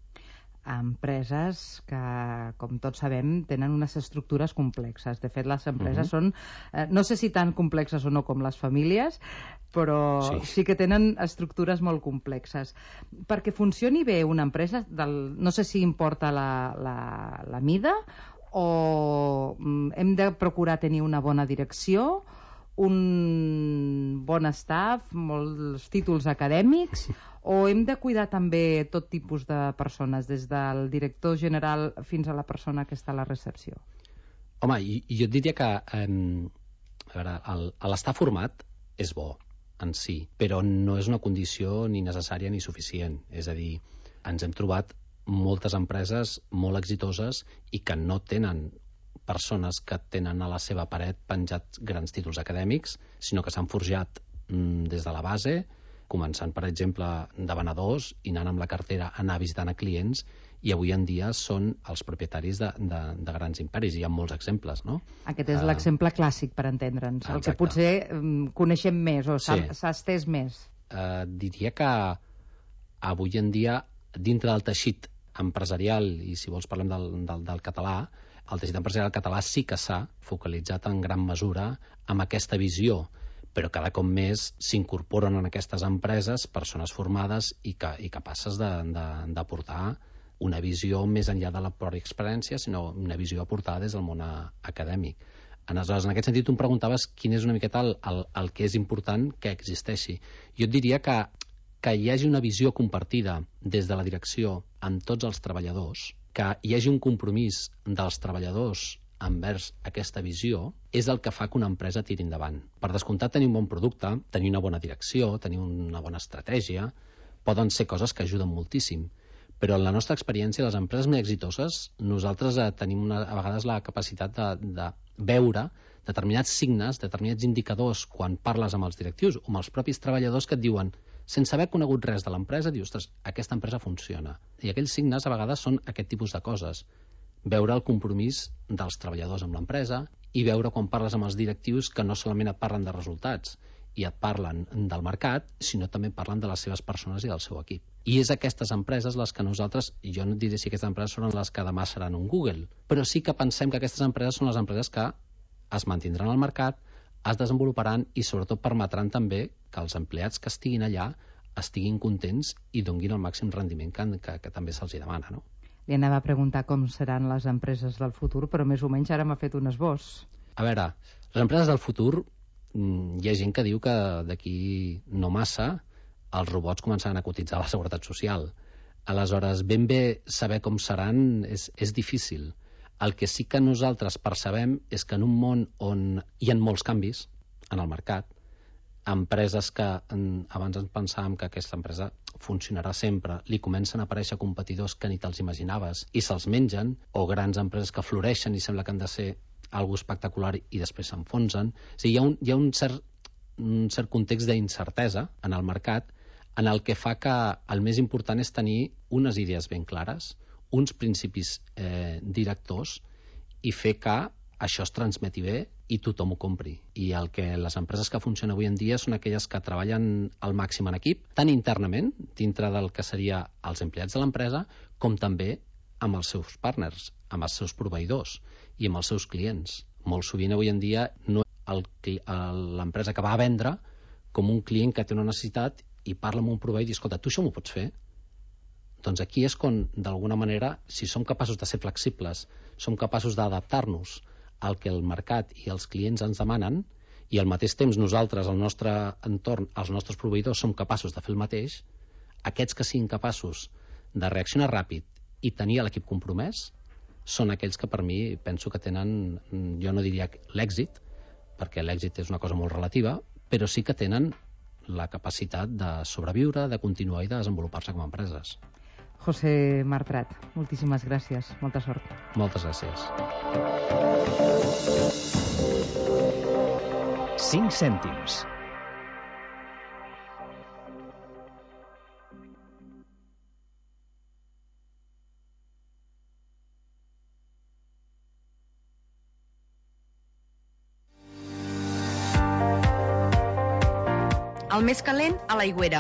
Empreses que, com tots sabem, tenen unes estructures complexes. De fet, les empreses Uh-huh. són, eh, no sé si tan complexes o no com les famílies, però sí, Sí. sí que tenen estructures molt complexes. Perquè funcioni bé una empresa, del, no sé si importa la, la, la mida, o mm, hem de procurar tenir una bona direcció, un bon staff, molts títols acadèmics, o hem de cuidar també tot tipus de persones, des del director general fins a la persona que està a la recepció? Home, i, i jo et diria que eh, a veure, el- l'estar format és bo en si, però no és una condició ni necessària ni suficient. És a dir, ens hem trobat moltes empreses molt exitoses i que no tenen persones que tenen a la seva paret penjats grans títols acadèmics, sinó que s'han forjat mm, des de la base, començant, per exemple, de venedors i anant amb la cartera, anar visitant a clients, i avui en dia són els propietaris de, de, de grans imperis. Hi ha molts exemples, no? Aquest és Ah. l'exemple clàssic, per entendre'ns, el que Exacte. potser mm, coneixem més o s'ha Sí. s'ha estès més. Eh, diria que avui en dia, dintre del teixit empresarial, i si vols parlem del, del, del català, el teixit empresarial català sí que s'ha focalitzat en gran mesura amb aquesta visió, però cada cop més s'incorporen en aquestes empreses persones formades i, que, i capaces d'aportar una visió més enllà de la pròpia experiència, sinó una visió aportada des del món a- acadèmic. Aleshores, en aquest sentit, tu em preguntaves quin és una miqueta el, el, el que és important que existeixi. Jo et diria que, que hi hagi una visió compartida des de la direcció amb tots els treballadors, que hi hagi un compromís dels treballadors envers aquesta visió, és el que fa que una empresa tiri endavant. Per descomptat, tenir un bon producte, tenir una bona direcció, tenir una bona estratègia, poden ser coses que ajuden moltíssim, Però en la nostra experiència, les empreses més exitoses, nosaltres eh, tenim una, a vegades la capacitat de, de veure determinats signes, determinats indicadors quan parles amb els directius o amb els propis treballadors que et diuen, sense haver conegut res de l'empresa, dius, ostres, aquesta empresa funciona. I aquells signes a vegades són aquest tipus de coses. Veure el compromís dels treballadors amb l'empresa i veure quan parles amb els directius que no solament et parlen de resultats i et parlen del mercat, sinó també parlen de les seves persones i del seu equip. I és aquestes empreses les que nosaltres, jo no diré si aquestes empreses són les que demà seran un Google, però sí que pensem que aquestes empreses són les empreses que es mantindran al mercat, es desenvoluparan i sobretot permetran també que els empleats que estiguin allà estiguin contents i donguin el màxim rendiment que, que, que també se'ls demana, no? Li anava a preguntar com seran les empreses del futur, però més o menys ara m'ha fet un esbós. A veure, les empreses del futur, hi ha gent que diu que d'aquí no massa els robots començaran a cotitzar a la Seguretat Social. Aleshores, ben bé saber com seran és, és difícil. El que sí que nosaltres percebem és que en un món on hi ha molts canvis en el mercat, empreses que en, abans ens pensàvem que aquesta empresa funcionarà sempre, li comencen a aparèixer competidors que ni te'ls imaginaves i se'ls mengen, o grans empreses que floreixen i sembla que han de ser algo espectacular i després s'enfonsen. O sigui, hi ha un, hi ha un, cert, un cert context d'incertesa en el mercat en el que fa que el més important és tenir unes idees ben clares, uns principis eh, directors i fer que això es transmeti bé i tothom ho compri. I el que les empreses que funcionen avui en dia són aquelles que treballen al màxim en equip, tant internament, dintre del que seria els empleats de l'empresa, com també amb els seus partners, amb els seus proveïdors i amb els seus clients. Molt sovint avui en dia no l'empresa que va a vendre com un client que té una necessitat i parla amb un proveïdor i diu, escolta, tu això m'ho pots fer? Doncs aquí és quan, d'alguna manera, si som capaços de ser flexibles, som capaços d'adaptar-nos al que el mercat i els clients ens demanen i al mateix temps nosaltres, al nostre entorn, els nostres proveïdors, som capaços de fer el mateix, aquests que siguin capaços de reaccionar ràpid i tenir l'equip compromès són aquells que per mi penso que tenen, jo no diria l'èxit, perquè l'èxit és una cosa molt relativa, però sí que tenen la capacitat de sobreviure, de continuar i de desenvolupar-se com a empreses. José Martrat, moltíssimes gràcies. Molta sort. Moltes gràcies. cinc cèntims. El més calent, a l'aigüera.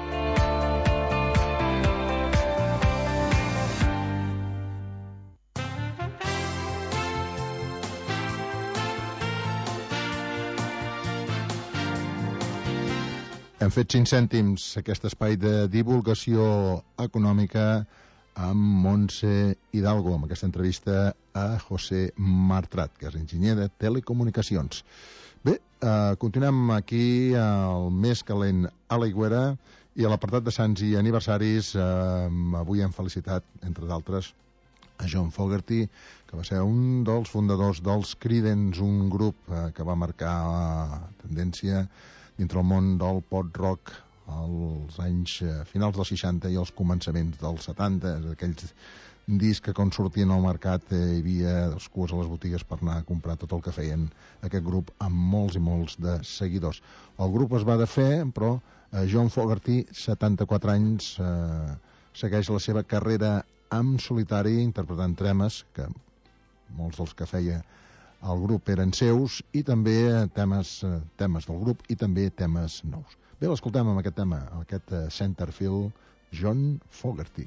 Hem fet cinc cèntims, aquest espai de divulgació econòmica amb Montse Hidalgo, amb aquesta entrevista a José Martrat, que és enginyer de telecomunicacions. Bé, eh, continuem aquí al més calent a l'aigüera i a l'apartat de sants i aniversaris eh, avui hem felicitat, entre d'altres, a John Fogerty, que va ser un dels fundadors dels Creedence, un grup eh, que va marcar la tendència dintre el món del pop-rock als anys eh, finals dels seixanta i els començaments dels setanta, aquells discs que quan sortien al mercat eh, hi havia els cues a les botigues per anar a comprar tot el que feien aquest grup amb molts i molts de seguidors. El grup es va de fer, però eh, John Fogerty, setanta-quatre anys, eh, segueix la seva carrera en solitari interpretant temes que molts dels que feia el grup eren seus i també temes, eh, temes del grup i també temes nous. Bé, l'escoltem amb aquest tema, aquest eh, Centerfield, John Fogerty.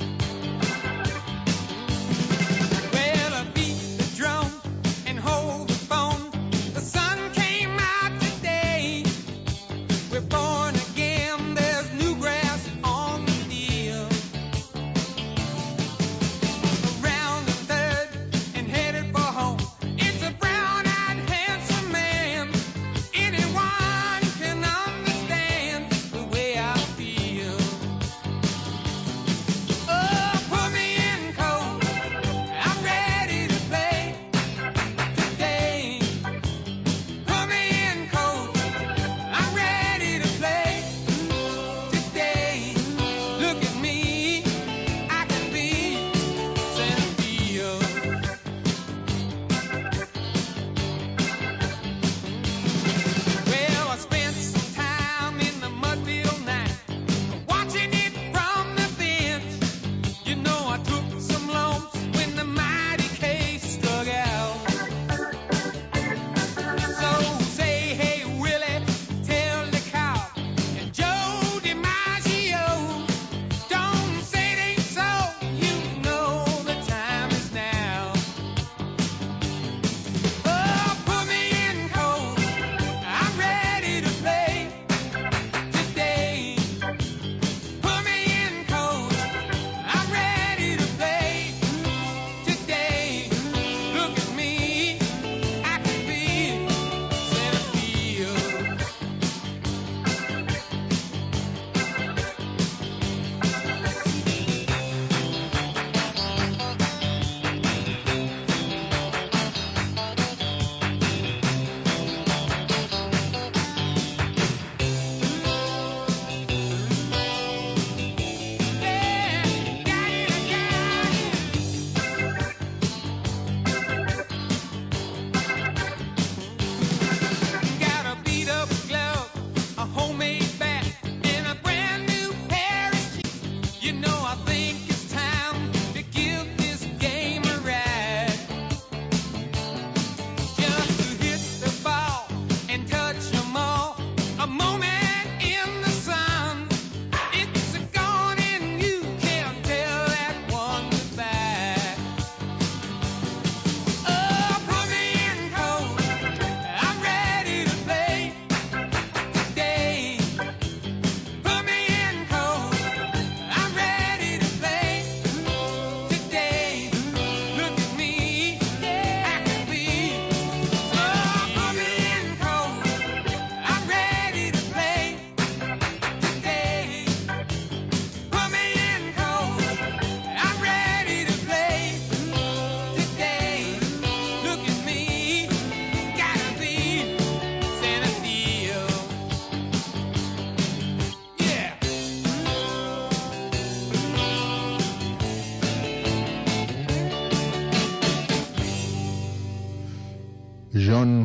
Well, I beat the drum and hold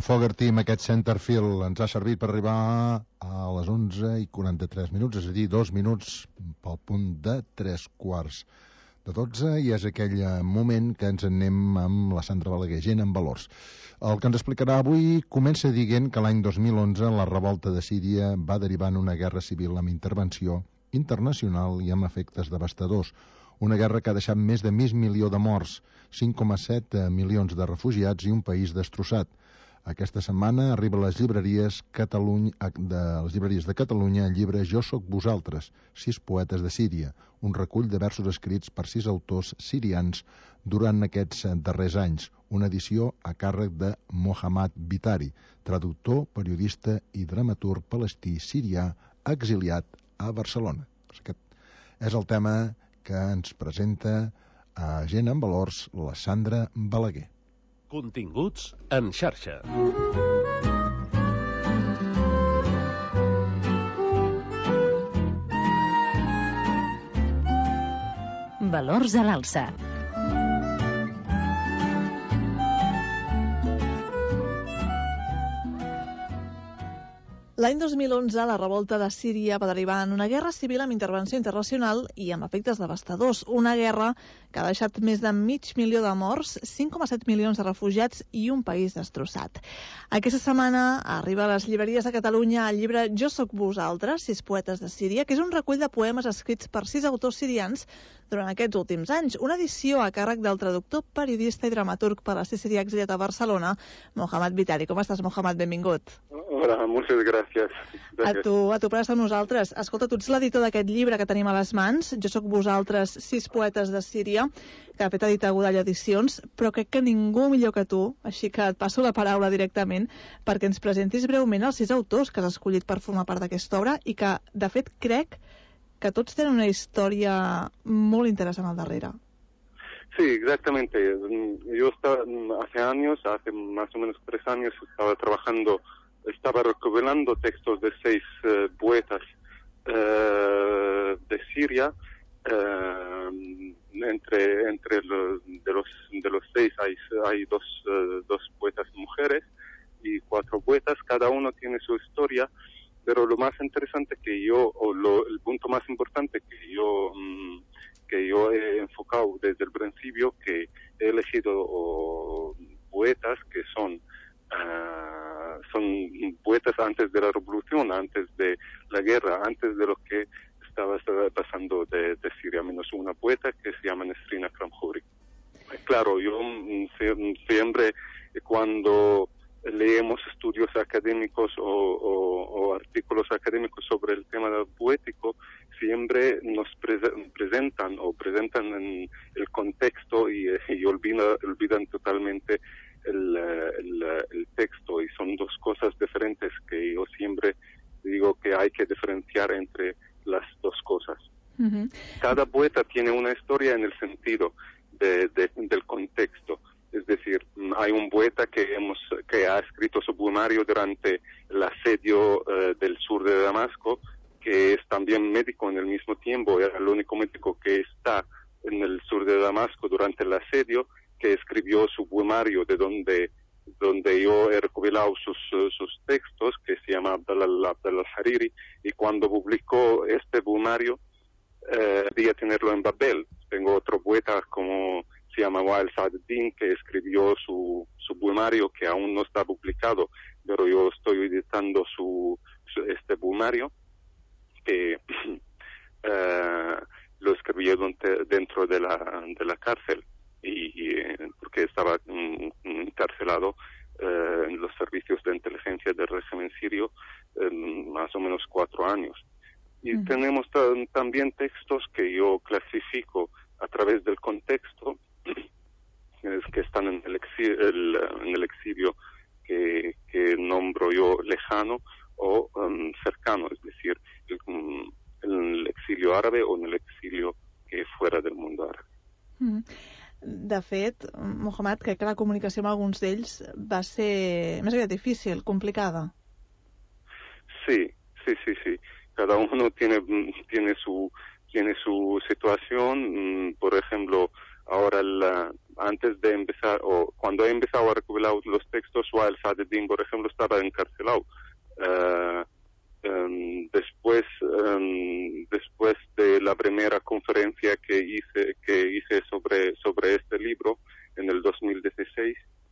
Fogerty amb aquest Centerfield ens ha servit per arribar a les onze i quaranta-tres minuts, és a dir, dos minuts pel punt de tres quarts de dotze, i és aquell moment que ens anem amb la Sandra Balaguer, gent amb valors. El que ens explicarà avui comença dient que l'any dos mil onze la revolta de Síria va derivar en una guerra civil amb intervenció internacional i amb efectes devastadors. Una guerra que ha deixat més de mig milió de morts, cinc coma set milions de refugiats i un país destrossat. Aquesta setmana arriba a les llibreries, Catalunya, de les llibreries de Catalunya el llibre Jo soc vosaltres, sis poetes de Síria, un recull de versos escrits per sis autors sirians durant aquests darrers anys, una edició a càrrec de Mohammad Bitari, traductor, periodista i dramaturg palestí sirià exiliat a Barcelona. Aquest és el tema que ens presenta a Gent amb Valors la Sandra Balaguer. Continguts en xarxa. Valors a l'alça. L'any dos mil onze, la revolta de Síria va derivar en una guerra civil amb intervenció internacional i amb efectes devastadors. Una guerra que ha deixat més de mig milió de morts, cinc coma set milions de refugiats i un país destrossat. Aquesta setmana arriba a les llibreries de Catalunya el llibre Jo soc vosaltres, sis poetes de Síria, que és un recull de poemes escrits per sis autors sirians durant aquests últims anys. Una edició a càrrec del traductor, periodista i dramaturg palestí sirià exiliat a Barcelona, Mohammad Bitari. Com estàs, Mohammad? Benvingut. Hola, moltes gràcies. A tu, a tu per estar amb nosaltres. Escolta, tu ets l'editor d'aquest llibre que tenim a les mans, Jo soc vosaltres, sis poetes de Síria, que de fet ha editat Godall Edicions, però crec que ningú millor que tu, així que et passo la paraula directament perquè ens presentis breument els sis autors que has escollit per formar part d'aquesta obra i que, de fet, crec que tots tenen una història molt interessant al darrere. Sí, exactamente. Yo estaba, hace años, hace más o menos tres años, estaba trabajando, estaba recopilando textos de seis uh, poetas uh, de Siria. Uh, entre entre los, de los de los seis hay hay dos uh, dos poetas mujeres y cuatro poetas. Cada uno tiene su historia. Pero lo más interesante que yo, o lo, el punto más importante que yo mmm, que yo he enfocado desde el principio, que he elegido oh, poetas que son uh, son poetas antes de la revolución, antes de la guerra, antes de lo que estaba, estaba pasando de, de Siria, menos una poeta que se llama Nesrina Kramhouri. Claro, yo siempre cuando leemos estudios académicos o, o, o artículos académicos sobre el tema poético, siempre nos pre presentan o presentan en el contexto y, y olvida, olvidan totalmente el, el, el texto, y son dos cosas diferentes que yo siempre digo que hay que diferenciar entre las dos cosas. Uh-huh. Cada poeta tiene una historia en el sentido de, de, del contexto. Es decir, hay un poeta que hemos que ha escrito su poemario durante el asedio uh, del sur de Damasco, que es también médico en el mismo tiempo, era el único médico que está en el sur de Damasco durante el asedio, que escribió su poemario de donde donde yo he recopilado sus, sus textos, que se llama Abdallah al-Hariri, y cuando publicó este poemario, eh, quería tenerlo en Babel. Tengo otro poeta como se llama Wael Saadeddin, que escribió su, su poemario, que aún no está publicado, pero yo estoy editando su, su este poemario, que eh, lo escribió dentro de la, de la cárcel, y, y porque estaba mm, encarcelado eh, en los servicios de inteligencia del régimen sirio eh, más o menos cuatro años. Y uh-huh. tenemos también textos que yo clasifico a través del contexto, es que están en el, exilio, el, en el exilio que, que nombro yo lejano o um, cercano, es decir, el, um, el exilio árabe o en el exilio que fuera del mundo árabe. Uh-huh. De fet, Mohammad, crec que la comunicació amb alguns d'ells va ser més aviat difícil, complicada. Sí, sí, sí, sí. Cada uno tiene, tiene, su, tiene su situación. Por ejemplo, Ahora, la, antes de empezar, o cuando he empezado a recopilar los textos, Wael Saadetdin, por ejemplo, estaba encarcelado. Uh, um, después, um, después de la primera conferencia que hice, que hice sobre, sobre este libro, en el dos mil dieciséis,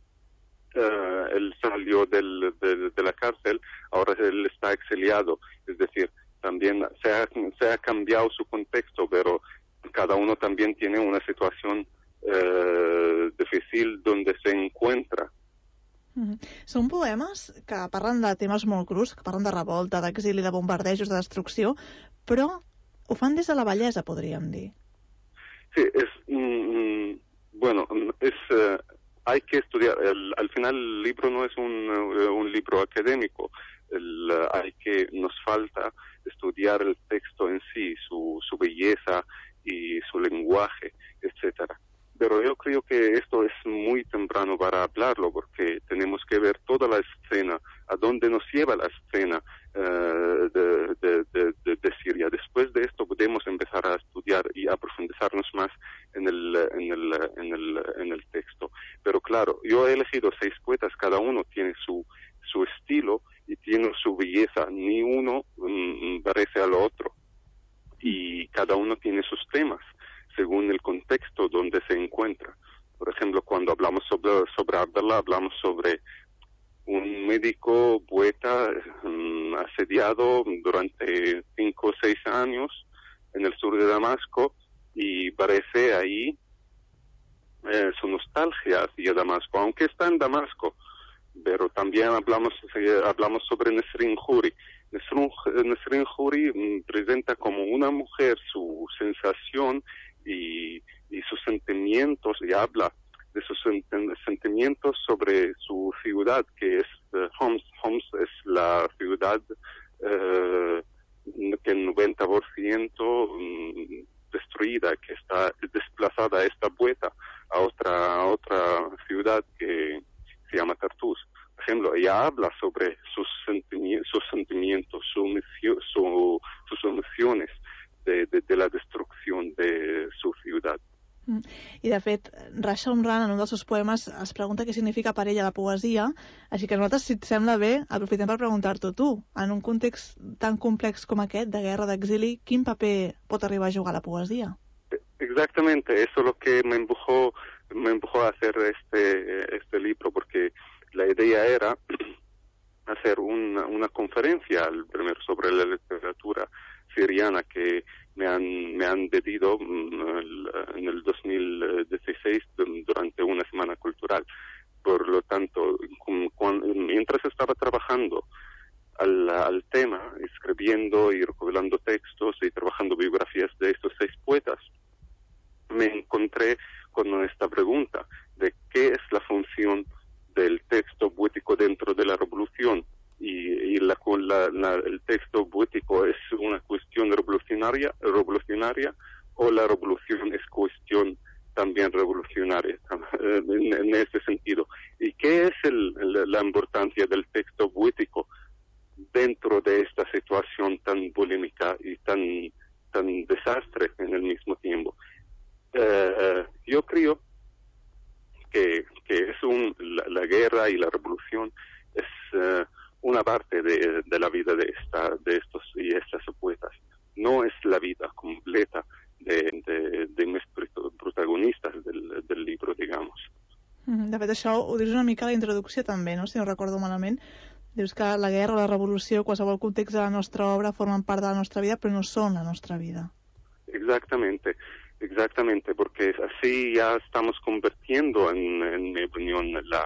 uh, él salió del, de, de la cárcel, ahora él está exiliado. Es decir, también se ha, se ha cambiado su contexto, pero cada uno también tiene una situación eh, difícil donde se encuentra. Mm-hmm. Són poemes que parlen de temes molt crus, que parlen de revolta, d'exili, de bombardejos, de destrucció, però ho fan des de la bellesa, podríem dir. Sí, es, mm, bueno, es, uh, hay que estudiar. El, al final el libro no es un, uh, un libro académico. El, uh, hay que, nos falta estudiar el texto en sí, su, su belleza y su lenguaje, etcétera. Pero yo creo que esto es muy temprano para hablarlo, porque tenemos que ver toda la escena, a dónde nos lleva la escena uh, de, de, de, de, de Siria. Después de esto podemos empezar a estudiar y a profundizarnos más en el, en el, en el, en el texto. Pero claro, yo he elegido seis poetas, cada uno tiene su, su estilo y tiene su belleza, ni uno um, parece al otro. Y cada uno tiene sus temas según el contexto donde se encuentra. Por ejemplo, cuando hablamos sobre, sobre Abdallah, hablamos sobre un médico poeta um, asediado durante cinco o seis años en el sur de Damasco, y parece ahí eh, su nostalgia hacia Damasco, aunque está en Damasco. Pero también hablamos, eh, hablamos sobre Nesrin Khoury. Nesrin Khoury presenta como una mujer su sensación y, y sus sentimientos, y habla de sus sentimientos sobre su ciudad, que es uh, Homs. Homs es la ciudad uh, que el noventa por ciento um, destruida, que está desplazada esta poeta a otra, a otra ciudad que se llama Tartus. Por ejemplo, ella habla sobre sus sentimientos, sus, sentimientos, su, su, sus emociones de, de, de la destrucción de su ciudad. Mm. I de fet, Rasha Umran, en un dels seus poemes, es pregunta què significa per ella la poesia, així que nosaltres, si et sembla bé, aprofitem per preguntar-t'ho tu. En un context tan complex com aquest, de guerra, d'exili, quin paper pot arribar a jugar la poesia? Exactamente, eso es lo que me empujó, me empujó a hacer este, este libro, porque la idea era hacer una, una conferencia primero sobre la literatura siriana que me han, me han pedido en el dos mil dieciséis durante una semana cultural. Por lo tanto, cuando, mientras estaba trabajando al, al tema, escribiendo y recopilando textos y trabajando biografías de estos seis poetas, me encontré con esta pregunta de qué es la función del texto poético dentro de la revolución, y, y la, la, la, el texto poético es una cuestión revolucionaria, revolucionaria o la revolución es cuestión también revolucionaria en, en ese sentido. ¿Y qué es el, la, la importancia del texto poético dentro de esta situación tan polémica y tan, tan desastre en el mismo tiempo? Uh, yo creo que, que es un, la, la guerra y la revolución es uh, una parte de, de la vida de, esta, de estos y estas poetas. No es la vida completa de, de, de mis protagonistas del, del libro, digamos. De fet, això ho dius una mica a la introducció també, no? Si no recordo malament. Dius que la guerra o la revolució, qualsevol context de la nostra obra, formen part de la nostra vida, però no són la nostra vida. Exactamente. Exactamente, porque así ya estamos convirtiendo, en, en mi opinión, la,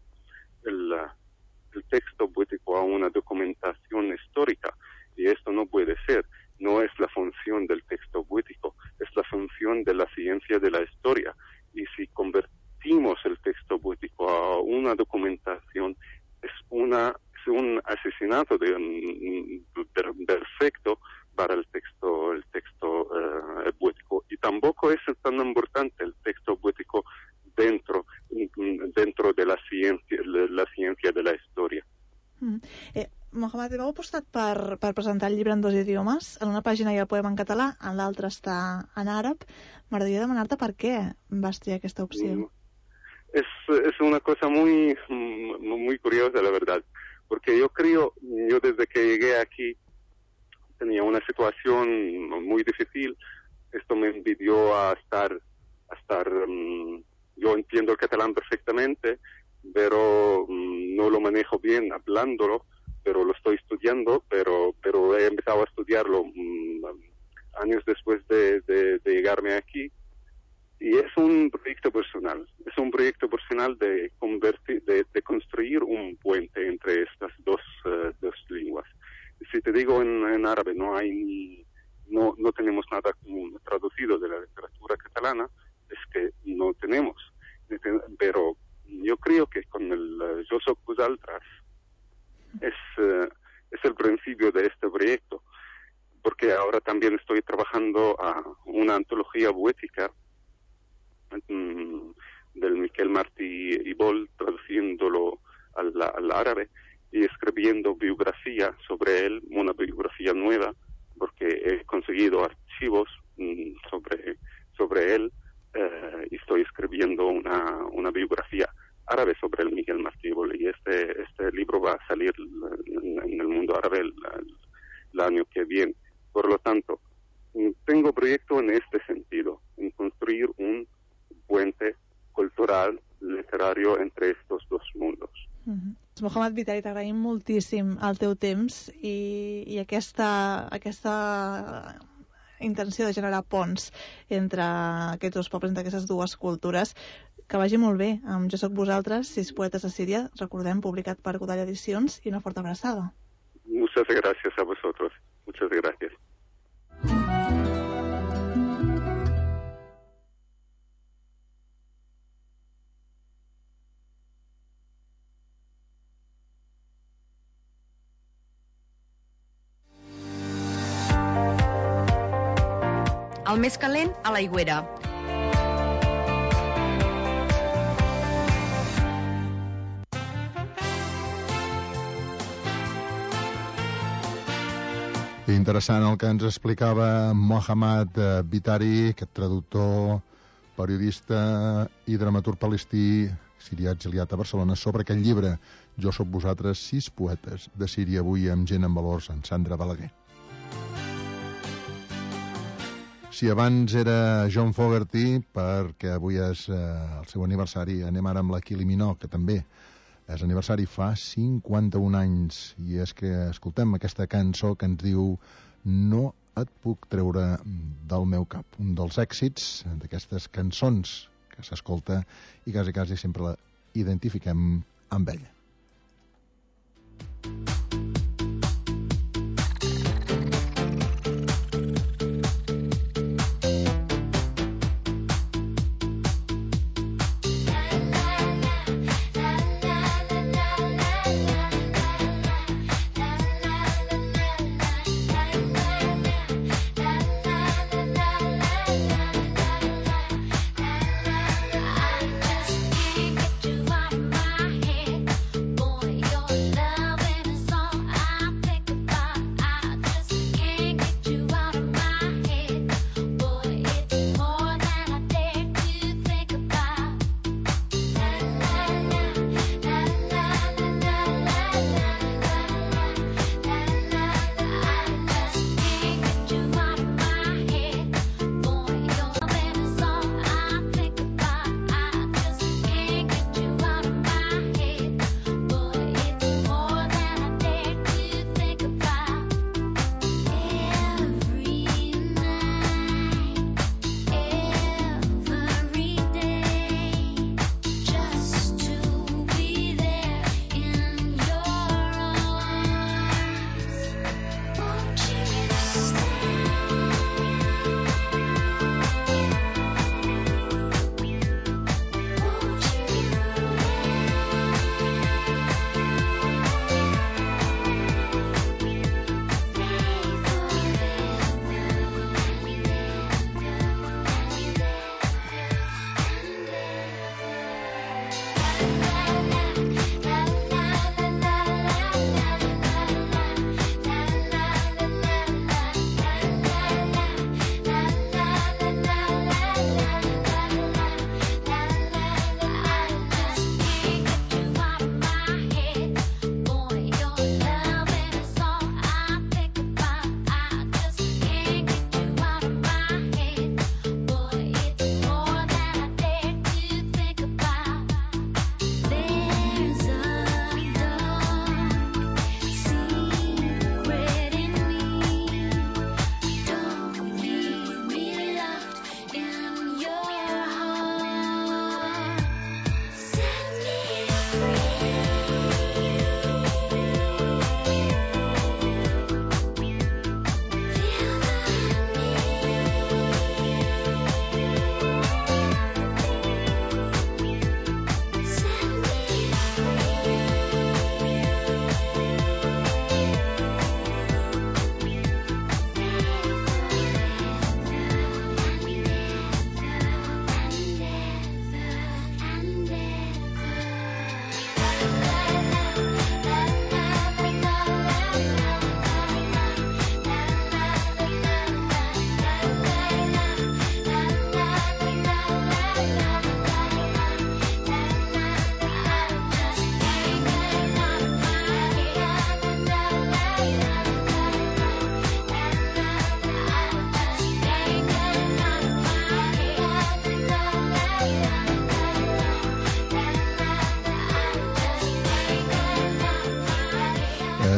el, el texto poético a una documentación histórica, y esto no puede ser. No es la función del texto poético, es la función de la ciencia de la historia. Y si convertimos el texto poético a una documentación, es, una, es un asesinato de, de, perfecto para el texto, el texto uh, poético. Y tampoco es tan importante el texto poético dentro, dentro de la ciencia, la ciencia de la historia. Mm. Eh, Mohamed, heu apostat per, per presentar el llibre en dos idiomes. En una pàgina hi ha el poema en català, en l'altra està en àrab. M'agradaria demanar-te per què vas triar aquesta opció. Mm. Es, es una cosa muy, muy curiosa, la verdad, porque yo creo, yo desde que llegué aquí tenía una situación muy difícil. Esto me envidió a estar, a estar, um, yo entiendo el catalán perfectamente, pero um, no lo manejo bien hablándolo, pero lo estoy estudiando, pero, pero he empezado a estudiarlo um, años después de, de, de llegarme aquí. Y es un proyecto personal, es un proyecto personal de, convertir, de, de construir un puente entre estas dos, uh, dos lenguas. Si te digo en, en árabe, no hay ni, no, no tenemos nada traducido de la literatura catalana, es que no tenemos. Pero yo creo que con el uh, Yo soc vosaltres es, uh, es el principio de este proyecto, porque ahora también estoy trabajando a una antología poética del Miquel Martí i Bol, traduciéndolo al, al árabe y escribiendo biografía sobre él, una biografía nueva, porque he conseguido archivos mm, sobre, sobre él eh, y estoy escribiendo una, una biografía árabe sobre el Miquel Martí i Bol, y este, este libro va a salir en, en el mundo árabe el, el, el año que viene. Por lo tanto, tengo proyecto en este sentido, en construir un puente cultural, literario entre estos dos mundos. Mm-hmm. Mohamed Vitari, t'agraïm moltíssim el teu temps i, i aquesta, aquesta intenció de generar ponts entre aquests dos pobles, entre aquestes dues cultures. Que vagi molt bé amb Jo soc vosaltres, sis poetes de Síria, recordem, publicat per Godall Edicions, i una forta abraçada. Muchas gracias a vosotros. Muchas gracias. El més calent, a l'aigüera. Interessant el que ens explicava Mohamed Vitari, aquest traductor, periodista i dramaturg palestí sirià exiliat a Barcelona, sobre aquest llibre Jo soc vosaltres, sis poetes de Síria, avui amb gent en valors, en Sandra Balaguer. Si abans era John Fogerty, perquè avui és eh, el seu aniversari, anem ara amb la Kylie Minogue, que també és aniversari, fa cinquanta-un anys, i és que escoltem aquesta cançó que ens diu No et puc treure del meu cap, un dels èxits d'aquestes cançons que s'escolta i quasi quasi sempre la identifiquem amb ella. Can't get you out of my head.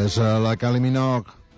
és la Kylie Minogue.